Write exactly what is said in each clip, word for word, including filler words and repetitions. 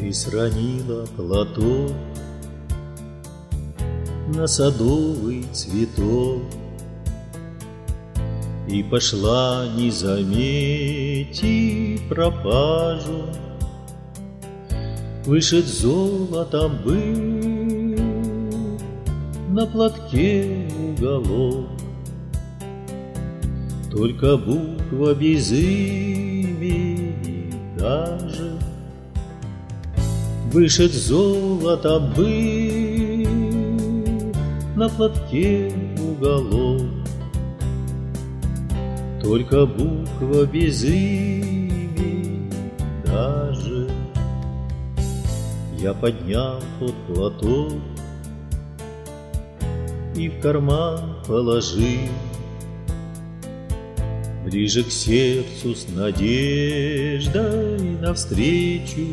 Ты сранила платок на садовый цветок и пошла, не заметив пропажу. Вышит золотом был на платке уголок, только буква без имени даже. Вышит золотом был на платке уголок, только буква без имени даже. Я поднял тот платок и в карман положил, ближе к сердцу с надеждой навстречу.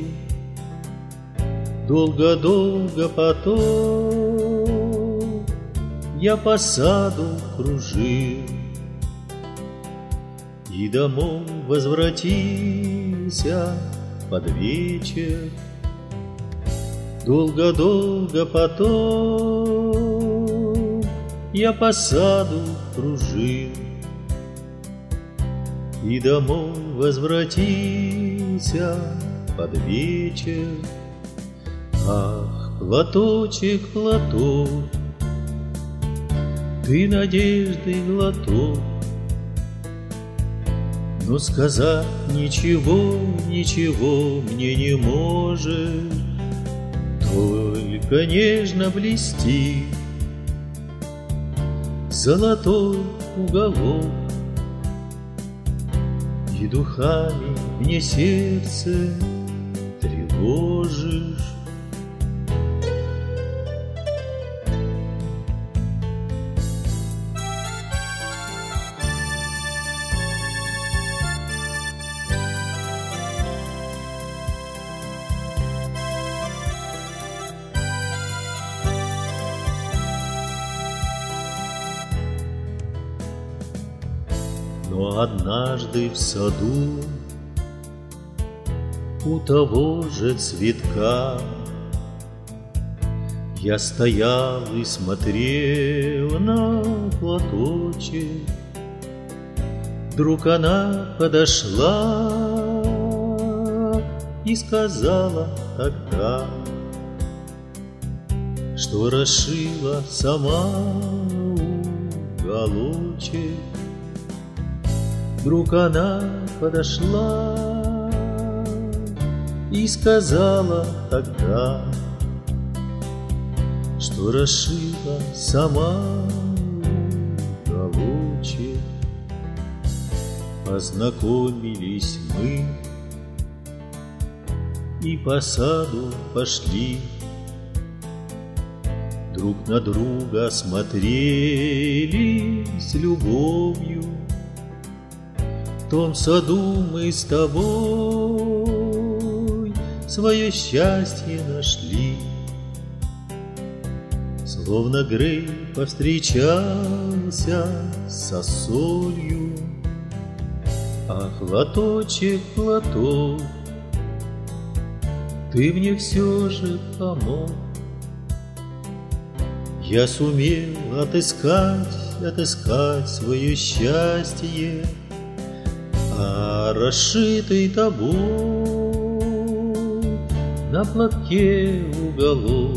Долго-долго потом я по саду кружил и домой возвратился под вечер. Долго-долго потом я по саду кружил и домой возвратился под вечер. Ах, платочек, платок, ты надежды глоток, но сказать ничего, ничего мне не может, только нежно блестит золотой уголок, и духами мне сердце тревожишь. Но однажды в саду у того же цветка я стоял и смотрел на платочек. Вдруг она подошла и сказала тогда, что расшила сама уголочек. Вдруг она подошла и сказала тогда, что расшила сама уголочек. Познакомились мы и по саду пошли, друг на друга смотрели с любовью. В том саду мы с тобой свое счастье нашли, словно Грей повстречался со солью. Ах, платочек, платок, ты мне все же помог. Я сумел отыскать, отыскать свое счастье, а расшитый тобой на платке уголок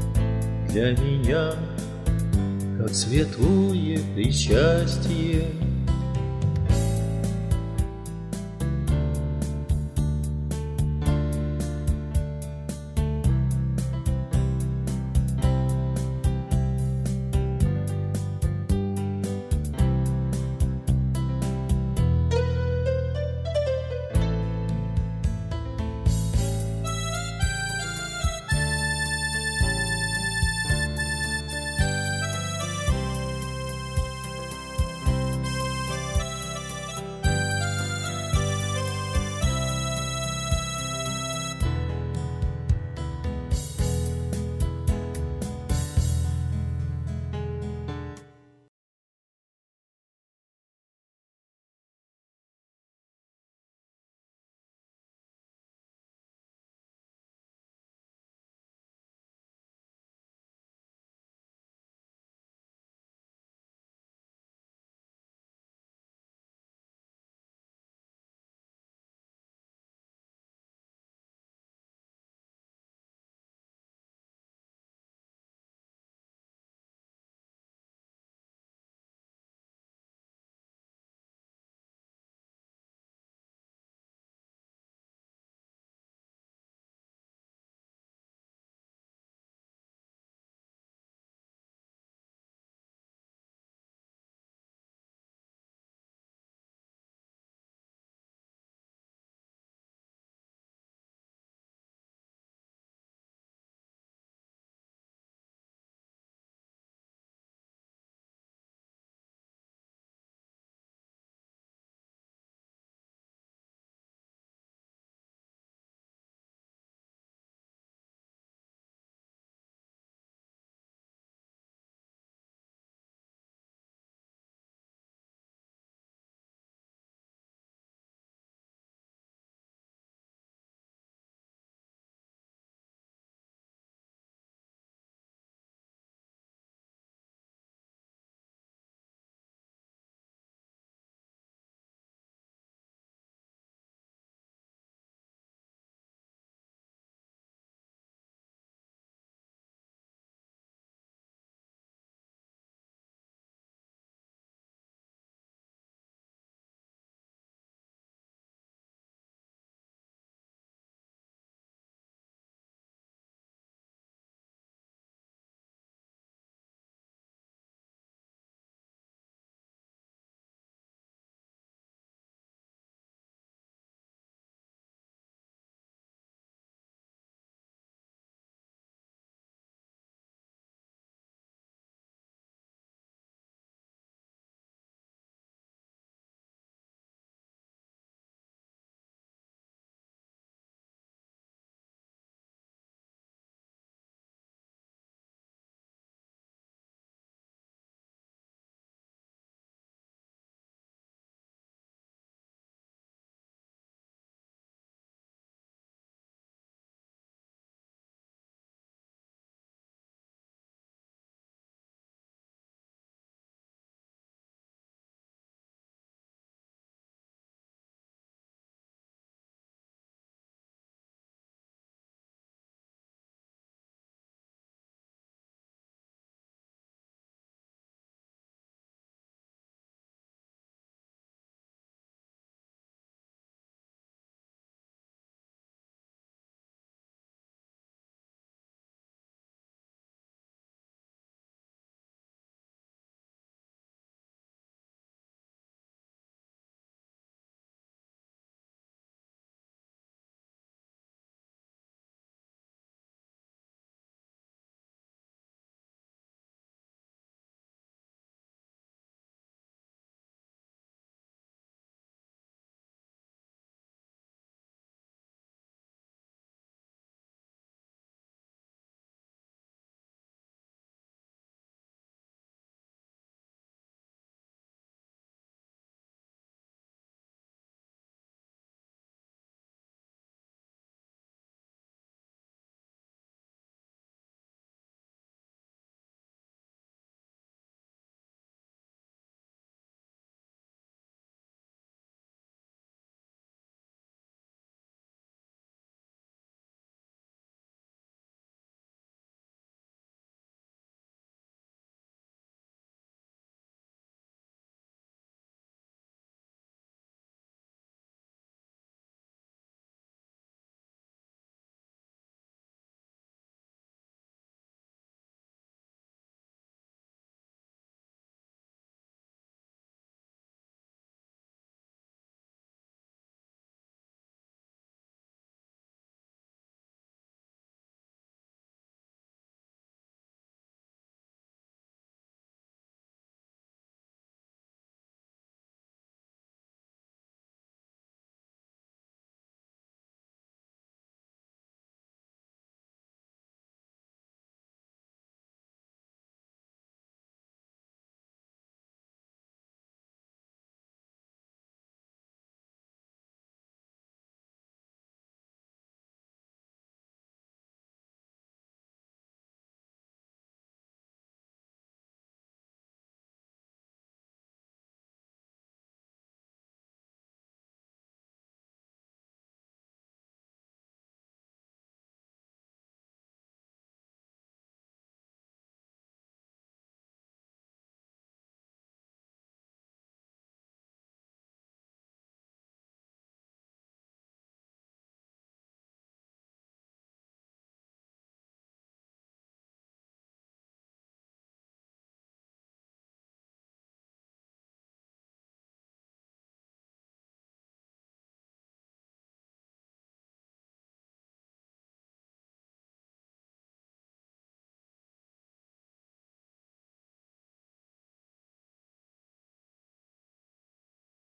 для меня как святое причастие.